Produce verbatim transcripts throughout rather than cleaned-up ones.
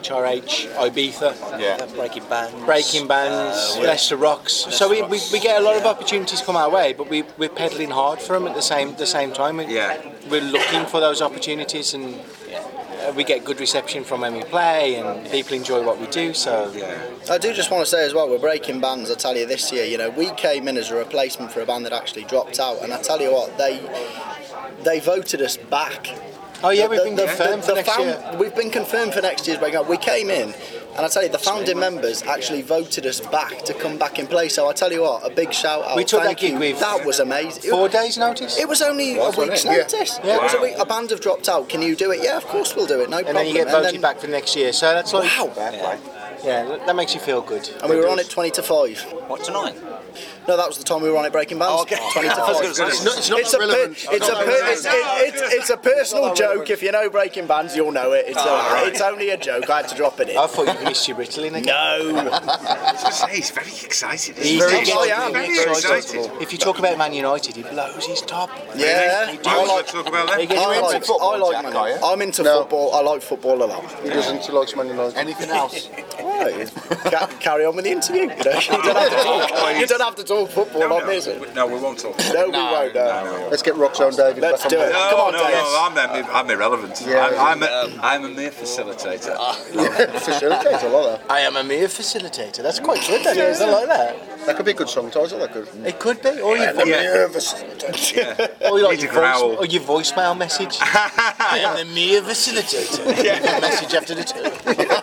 H R H, Ibiza, Yeah. Breaking Bands. Breaking Bands, Uh, Leicester Rocks. So we, we, we get a lot of opportunities come our way, but we, we're peddling hard for them at the same the same time. We, Yeah. We're looking for those opportunities, and uh, we get good reception from when we play, and people enjoy what we do. So Yeah. I do just want to say as well, we're Breaking Bands. I tell you, this year, you know, we came in as a replacement for a band that actually dropped out, and I tell you what, they they voted us back. Oh yeah, we've The- been the- confirmed the- for the next found- year. We've been confirmed for next year's Breaking Up. We came in, and I tell you, the founding members actually voted us back to come back in play. So I tell you what, a big shout out. We took Thank that gig you. with That was amazing. Four days notice. It was only Was, a week's wasn't it? notice. Yeah. It was a, Wow. week, a band have dropped out. Can you do it? Yeah, of course we'll do it. No and problem. then you get And voted then- back for next year. So that's like Wow. Yeah. yeah, that- that makes you feel good. And we were on it twenty to five. What, tonight? No, that was the time we were on it Breaking Bands. Oh, okay. twenty to I was five. gonna say, It's not- it's not It's a, per- relevant. it's, a per- it's, it- it's, it's a personal joke. If you know Breaking Bands, you'll know it. It's, a, it's only a joke. I had to drop it in. I thought you missed your Ritalin again. No. I was gonna say, he's very excited. isn't He's he? very I am. Very excited. excited. If you talk about Man United, he blows his top. Yeah. Really? I Why like, would I talk about He that? gets I into like, football, I like Jack, Man are you? United. I'm into No. football. I like football a lot. He doesn't. He likes Man United. Anything else? Right. Ca- carry on with the interview. You, know? you, don't have to talk, you don't have to talk football No, on this. no, no, we won't talk. No, we won't. No. Let's get Roxanne David Let's back do on it. board. Come on, no, Dave. no, I'm, I'm, I'm irrelevant. Yeah. I'm, I'm, a, I'm a mere facilitator. Facilitates a lot of I am a mere facilitator. That's quite good, that is. I like that. that. That could be a good song title, that could. It could be. Or your, Yeah. or like Need to your, growl. voice, or your voicemail message. I am the mere facilitator. Message after the two.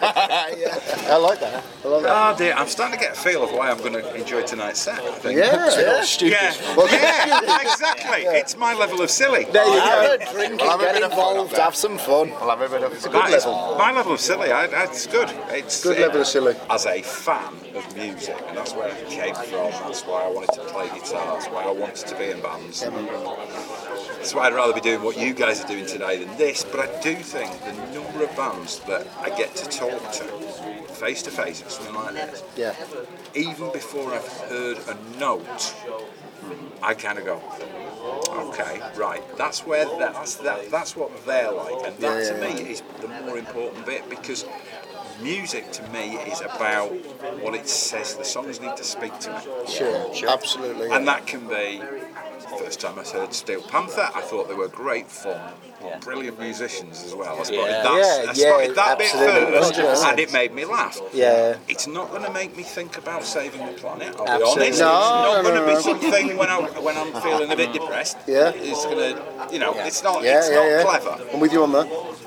I like that. I like that. Oh dear, I'm starting to get a feel of why I'm going to enjoy tonight's set, I think. Yeah. Yeah. Stupid. Yeah, Well, yeah, exactly. It's my level of silly. There you go. Have a drink I'll and have a get bit of fun involved. up there. Have some fun. I'll have a bit of. It's a good That is level. my level of silly. I, I, it's good. It's Good level of silly. As a fan of music, and that's where it came from. That's why I wanted to play guitar. That's why I wanted to be in bands. That's why I'd rather be doing what you guys are doing today than this. But I do think the number of bands that I get to talk to face to face at something like this, Yeah. even before I've heard a note, I kind of go, okay, right. That's where that, that's that, that's what they're like, and that Yeah, to yeah, me is the more important bit, because music to me is about what it says. The songs need to speak to me, Sure. Sure. Absolutely. and that can be. First time I heard Steel Panther, I thought they were great fun, Yeah. brilliant musicians as well. I spotted Yeah. that, Yeah, I spotted yeah, that bit absolutely, first, one hundred percent. and it made me laugh. Yeah. It's not going to make me think about saving the planet. I'll be Absolutely. honest. No, it's not no, going to no, be no. something when I when I'm feeling a bit depressed. Yeah. It's going to, you know, it's not. yeah, it's yeah, not yeah. clever. I'm with you on that.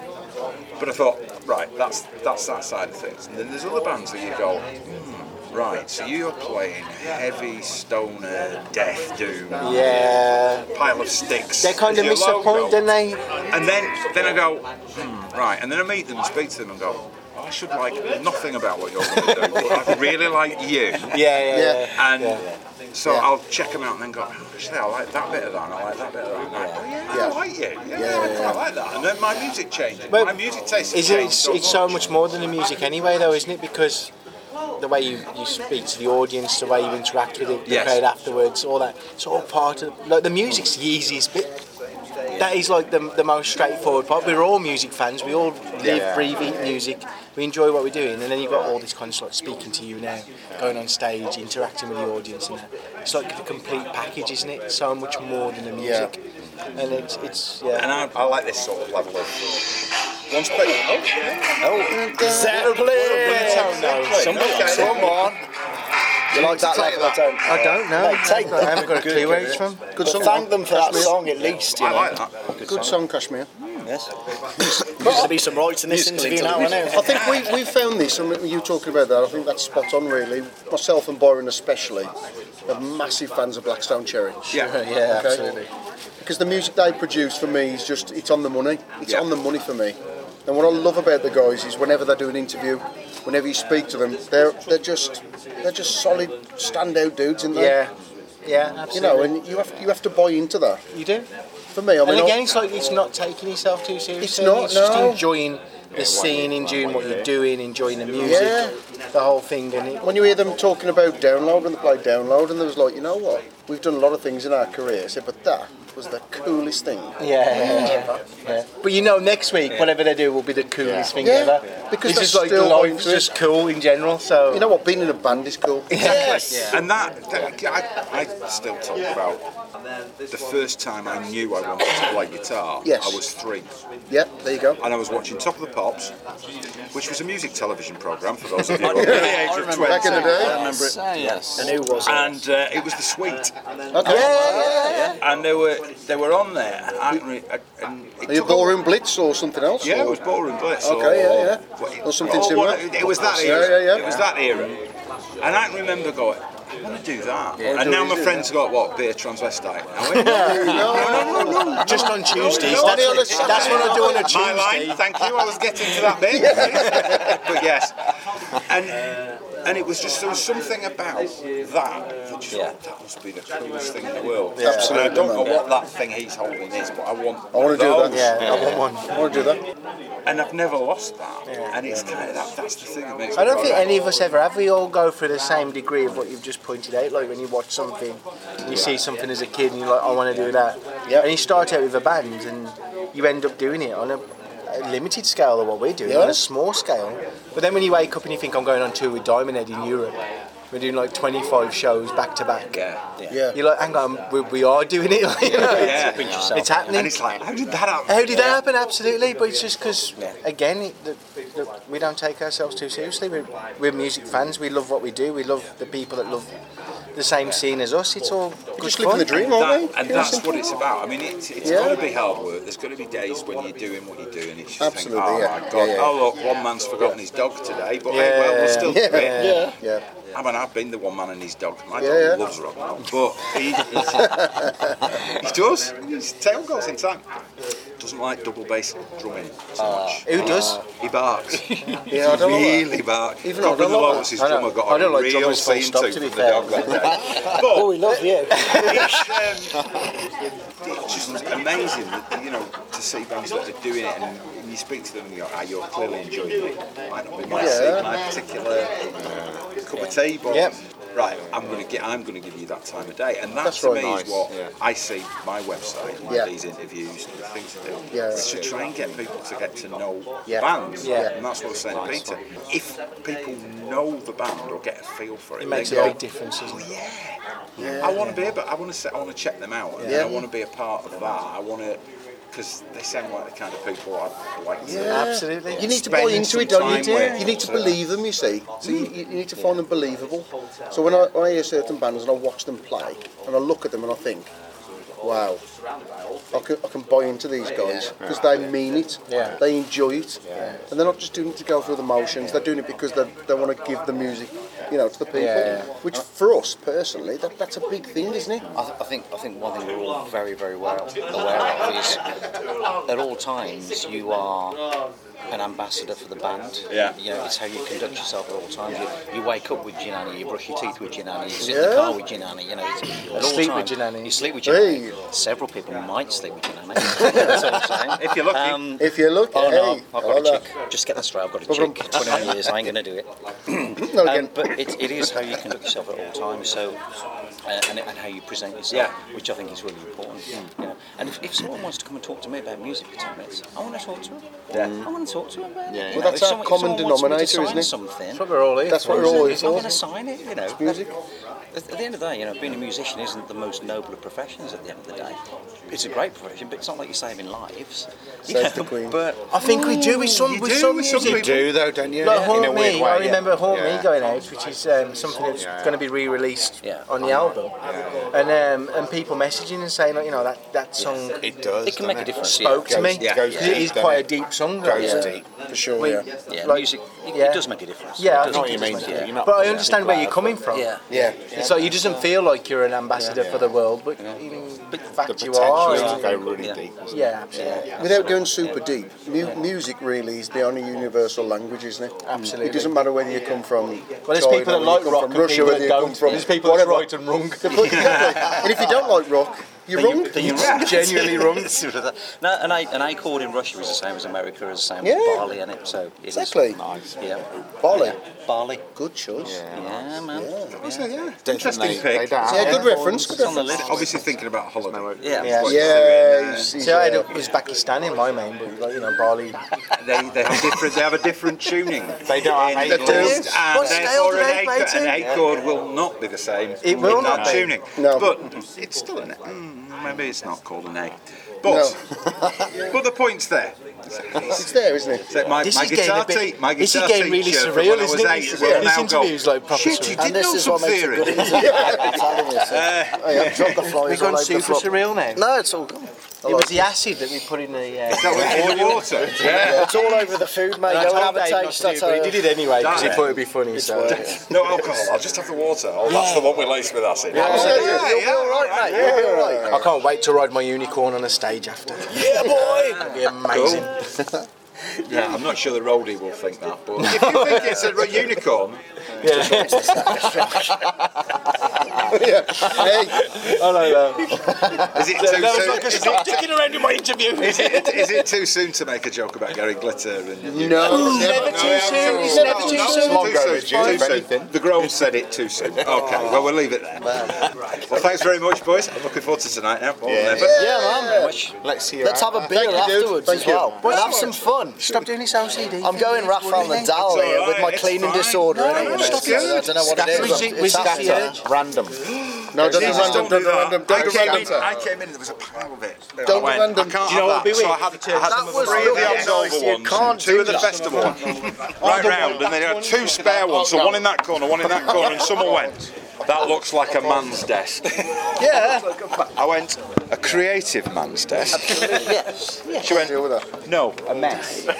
But I thought, right, that's that's that side of things. And then there's other bands that you go, hmm, right. So you're playing heavy stoner, death doom, Yeah. pile of sticks. They kind as of your miss the logo. point, don't they? And then, then I go, hmm, right, and then I meet them and speak to them and go, I should like nothing about what you're going to do, but I really like you. Yeah, yeah, yeah. And Yeah. so Yeah. I'll check them out and then go, oh, actually, I like that bit of that, and I like that bit of that. And I go, yeah, Yeah. I like you. Yeah, Yeah, I yeah, quite like that. And then my music changes. But my music taste Is has it, changed it's, so it's so much. much more than the music anyway, though, isn't it? Because the way you, you speak to the audience, the way you interact with it, the Yes. crowd afterwards, all that, it's all part of, like, the music's the easiest bit. That is like the, the most straightforward part. We're all music fans, we all live, Yeah. breathe, eat music, we enjoy what we're doing, and then you've got all this kind of like speaking to you now, going on stage, interacting with the audience, and that. It's like the complete package, isn't it? So much more than the music. And it's, it's yeah. And I, I like this sort of level of. Once people. Oh, Zeppelin. no. Come on. You like that level of tone? I don't know. Mate, take I haven't got a clue where it's from. Good song. Thank them for that Kashmir. song at least. You I know. like that. Good song, Kashmir. Yes. There's going to be some rights in this interview now, isn't I think we we found this, and you talking about that, I think that's spot on really. Myself and Byron especially are massive fans of Blackstone Cherry. Yeah. Yeah, Okay. absolutely. Because the music they produce for me is just, it's on the money. It's Yeah. on the money for me. And what I love about the guys is whenever they do an interview, whenever you speak to them, they're they're just they're just solid standout dudes, aren't they? Yeah, yeah, absolutely. You know, and you have you have to buy into that. you do. For me, I mean, And I- again, it's like it's not taking yourself too seriously. It's not, It's just no. enjoying the scene, enjoying what you're doing, enjoying the music, Yeah. the whole thing. And it, when you hear them talking about download, when they play download, and there was like, you know what, we've done a lot of things in our career, I said, but that, was the coolest thing. Yeah, yeah, yeah. But you know, next week, whatever they do will be the coolest thing Yeah, ever. because it's that's just like still life's going to it. just cool in general. So You know what? Being in a band is cool. yes. And that, that I, I still talk about the first time I knew I wanted to play guitar. Yes. I was three, Yeah, there you go. and I was watching Top of the Pops, which was a music television program for those of you under the age of twenty. Back in the day. I remember it. Yes. And who was it? And uh, it was the Sweet, Okay. and they were they were on there. I, re- and it Are you took a- Ballroom Blitz or something else? Yeah, or? it was Ballroom Blitz. Okay, or, yeah, yeah. what- Or something oh, similar. what- It was that Yeah, era. yeah, yeah. It was that era. And I can remember going, I want to do that. Yeah. And now my friends got what? Beer transvestite. I went, no, no, no, no. Just on Tuesdays. No, that's, no, what, no, that's what I do on a My line, Tuesday. thank you. I was getting to that bit. But yes. And and it was just, there was something about that that just Yeah. thought, that must be the coolest thing in the world. Yeah, And I don't know absolutely, what that thing he's holding is, but I want I want to do those. that. Yeah, I want one. I want to do that. And I've never lost that. And it's kind of, that, that's the thing that makes I me don't go, think any of us ever have. We all go through the same degree of what you've just pointed out. Like when you watch something, you see something as a kid, and you're like, I want to do that. Yeah. And you start out with a band, and you end up doing it on a, a limited scale of what we're doing, Yeah. on a small scale. But then when you wake up and you think, I'm going on tour with Diamond Head in Europe, we're doing like twenty-five shows back to back. Yeah. Yeah. You're like, hang on, we, we are doing it. you know, Yeah. it's, it's happening. And it's like, how did that happen? How did that happen? Absolutely, but it's just because, again, it, the, the, we don't take ourselves too seriously. We're, we're music fans. We love what we do. We love the people that love the same scene as us. It's all good just fun. living the dream, aren't we? That, and that's what it's about. I mean, it's, it's Yeah. going to be hard work. There's going to be days when you're doing what you're doing. It's just Absolutely, think, oh yeah. my God, Yeah, yeah. oh look, one man's forgotten his dog today, but Yeah, hey, well, we'll yeah, still Yeah. do it. Yeah. Yeah. I mean, I've been the one man and his dog. My Yeah, dog yeah. loves rock and roll, but he, he does. His tail goes in time. Doesn't like double bass drumming so much. Who does? He barks. Yeah, I don't like really barks. Even I Couple don't of the like Locks, his I don't- drummer got I don't a like real drummers full scene stop, to to be the fair. dog that day. But Oh, we love you. it's, um, it's just amazing, that, you know, to see bands that are doing it, and you speak to them and you go, ah, you're clearly enjoying it. Might not be my, Yeah. my particular uh, cup of tea, but Yep. right, I'm going to get, I'm going to give you that time of day, and that That's to right, me nice. is what I see my website, and Yeah. these interviews, and the things to do. Yeah. Is to try and get people to get to know Yeah. bands, Yeah. and that's what I was saying to Peter. If people know the band or get a feel for it, It makes they a go, big difference, doesn't it? yeah. I want to be able, I want to, I want to check them out. And Yeah. I want to be a part of that. I want to, because they sound like the kind of people I like to. Yeah. Absolutely. You need to Spend buy into some it, don't you? time with. You need to believe them, you see. So you, you need to find them believable. So when I, when I hear certain bands and I watch them play, and I look at them and I think, wow, I can, I can buy into these guys because they mean it, Yeah. they enjoy it, and they're not just doing it to go through the motions. They're doing it because they, they want to give the music, you know, to the people. Yeah. Which for us personally, that, that's a big thing, isn't it? I, th- I think I think one thing we're all very very well aware of is at all times you are an ambassador for the band. Yeah. You know, it's how you conduct yourself at all times. You, you wake up with your nanny, you brush your teeth with your nanny, you sit in Yeah. the car with your nanny. You know, it's, at all Sleep with times, your nanny. You sleep with your Hey. nanny. Several people might sleep with your nanny. That's all I'm saying. If you're lucky. Um, If you look, Oh no, hey, I've got oh, a chick. Just get that straight. I've got a Problem. chick. twenty-one years. I ain't going to do it. no, Um, again, but it, it is how you conduct yourself at all times. So, uh, and, and how you present yourself, Yeah. which I think is really important. You know, and if, if someone wants to come and talk to me about music for ten minutes, I want to talk to them. Yeah. I want to talk to them about it. Yeah. You Well, know, that's if our someone, common if someone wants me to denominator, sign isn't it? something, That's what we're all here That's for, what we're isn't all it? here I'm for. going to sign it. You know, It's music. At, at the end of the day, you know, being a musician isn't the most noble of professions. At the end of the day, it's a great profession, but it's not like you're saving lives. You Says know, the Queen. But I think we do with some, You with do some with some music. people. do though, don't you? Like In Haunt a weird Me, way, I yeah. remember Haunt Yeah. Me going out, which is um, something that's Yeah. going to be re-released Yeah. on the album, and um, and people messaging and saying, like, you know, that, that song It does. it can make a difference. spoke yeah. to me. Yeah. Goes Because it deep, is doesn't quite it? a deep song. Goes yeah. deep. for sure, We- yeah. Yeah, Like- music, it, yeah. it does make a difference. Yeah, I It think does it make does a make difference. You're not- But I yeah, understand where you're coming from. Yeah. Yeah. It's like you doesn't feel like you're an ambassador for the world, but in The fact you potential are. is Yeah, to go really Yeah. deep. isn't it? yeah, absolutely. Without going super deep, mu- music really is the only universal language, isn't it? Absolutely. It doesn't matter whether you come from Well, there's China, people that whether you like come rock from and Russia, people whether that you come don't. from There's people that's whatever. right and wrong. And if you don't like rock, You're wrong. You're genuinely wrong. No, and I and I called in Russia is the same as America, is the same Yeah. as Bali, and it so it is Exactly. nice. Yeah, Bali. Bali. Good choice. Yeah, man. So, yeah, Don't think interesting they, pick. they don't have Yeah, good it. reference. Good It's on the reference. list. Obviously thinking about holiday. Yeah. Yeah. Yeah, he's, he's, See, I had uh, Uzbekistan in my main, but like, you know, Bali. They, they have different. They have a different tuning. They don't have In eight the chords. list, and What scale therefore do an they eight, play to? an eight chord will not be the same. It will in that not be. tuning. No. But it's still an. Mm, maybe it's not called an A. But but the point's there. it's there, isn't it? So my, This my is getting guitar a bit- te- my this is guitar getting really teacher from surreal, when I was isn't it? eight This- will yeah, now this go, interview's like proper shit, you surreal. did And know this is some what makes it theory. good interview. I'm telling you, so. I have dropped the flies We've all gone over the super floor. surreal now. No, it's all good. It was the acid that we put in the. Uh, That was in the water. Yeah. It's all over the food, mate. I Go and told have a Dave not taste. to do it, That's but he how. did it anyway because he Yeah. thought it'd be funny. So No alcohol. I'll just have the water. Oh, that's the one we lace with acid. Yeah, you'll be all right, mate. You'll be all right. I can't wait to ride my unicorn on a stage after. Yeah, boy! It'll be amazing. Yeah, I'm not sure the roadie will think that, but if you think it's a unicorn, Yeah. Yeah. Hey, I know that. is it too That was soon? like a Is stop it, dicking around in my interview. is, it, is it too soon to make a joke about Gary Glitter? And, no, Never never. too soon. It's never too soon. Long go with you, Too if soon. anything. The Grove said it too soon. Okay, well, we'll leave it there. Well, thanks very much, boys. I'm looking forward to tonight now. More than Yeah. ever. Yeah, man. Let's see you Let's out have a there. beer Thank you, dude. afterwards Thank as you. well. And have some fun. Stop doing this O C D. I'm going Rafael Nadal It's here all with my right, it's cleaning fine. disorder. No, innit? no, So stop it. I don't know what it Scatter is. it. It's With after. scatter. Random. No, don't do Jesus, random. Don't do that. random. I Don't do came, in, random. I came in and there was a pile of it. Don't I do went, random. I can't Do you know have what would that. be So I weird? had, I had That was three of the really Absolver nice. You ones, can't two do of the that. Festival ones, right round, and then I had two spare ones, so one in that corner, one in that corner, and someone went, that looks like a man's desk. Yeah. I went, a creative man's desk? Yes. She went, Deal with that. no, a mess.